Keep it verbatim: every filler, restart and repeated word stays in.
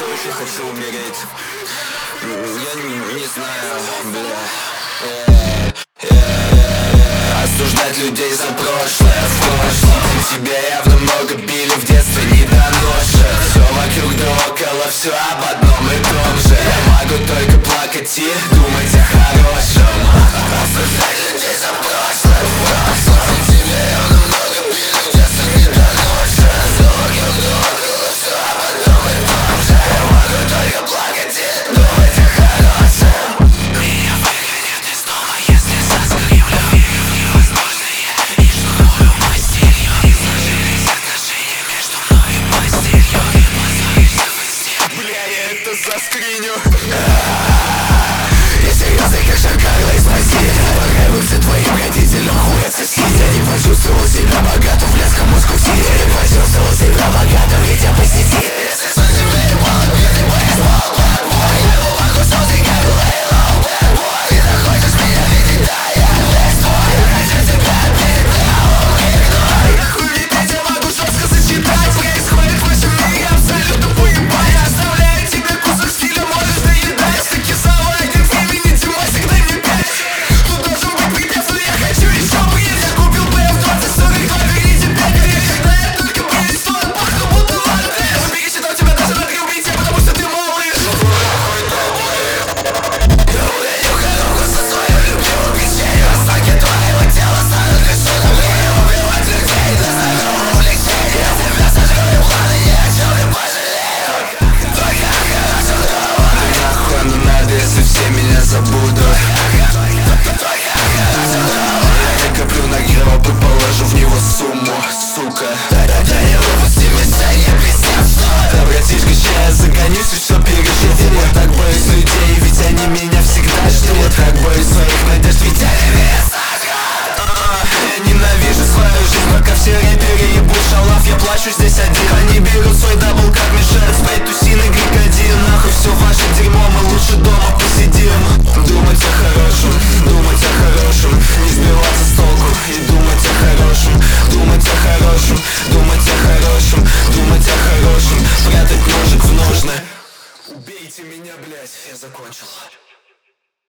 очень хочу умереть. Я не, не знаю, бля. Yeah, yeah, yeah. Осуждать людей за прошлое, в прошлом тебя явно много били в детстве, не доношен. Все вокруг да около, все об одном и том же. Я могу только плакать и думать о хорошем. Осуждать людей за прошлое, в прошлом тебя явно много били в детстве, не доношен. Все вокруг да около, все об одном и том же. Я могу только плакать и думать о хорошем. Меня выгонят из дома, если заскримлю. Верю в невозможное и штурмую Бастилью. И сложились отношения между мной и постелью. И позоришься в инсте. Бля, я это заскриню. Я серьезный, как Шакарла из Бразилии. Понравился твоим родителям, хуй отсоси. Я не почувствовал себя богатым, в Ленском искусили. Я не почувствовал себя богатым, ведь я посети. Если судьбы мне мало, мне не поездал. Я могу солнце, как Лейло. Ты захочешь меня видеть, да, я лесной. Я хочу тебя передал, игнорь. Нахуй мне петь, я могу жестко сочетать. Происходит в вашем мире абсолютно поебать. Я оставляю тебе кусок стиля, можешь доедать. Таки заводит времени, тьма, всегда не пять. Тут должен быть припев, но я хочу еще ближе. Я купил бэ эф двадцать сорок два, берите пять гривен. Когда я только принесу, пахну будто латте. Убери считал тебя даже на три убийцы, потому что ты малыш. Я ударю коробку со своим любимым печенью. Останки твоего тела станут лишеным. Я убивать людей для здорового увлечения. Я тебя сожгу и планы ни о чем не пожалею. Только хорошо дома. Нахуй не надо, если все меня забудут. Только хорошо дома. Я коплю на гроб и положу в него сумму, сука. Да не выпусти мишень, объяснят, что да, братишка, ща я загонюсь и все переживу. Я так боюсь людей, ведь они меня всегда ждут. Я так боюсь своих надежд, ведь они меня сожгут. Я ненавижу свою жизнь, пока все рэперы ебут шалав. Я плачу здесь один. Они берут свой дабл, как мешают спать тусины крокодил. Нахуй все ваше дерьмо, мы лучше дома посидим. Думать о хорошем, думать о хорошем. Не сбиваться с толку и думать о хорошем. Думать о хорошем, думать о хорошем. Думать о хорошем, прятать ножик в ножны. Убейте меня, блять, я закончил.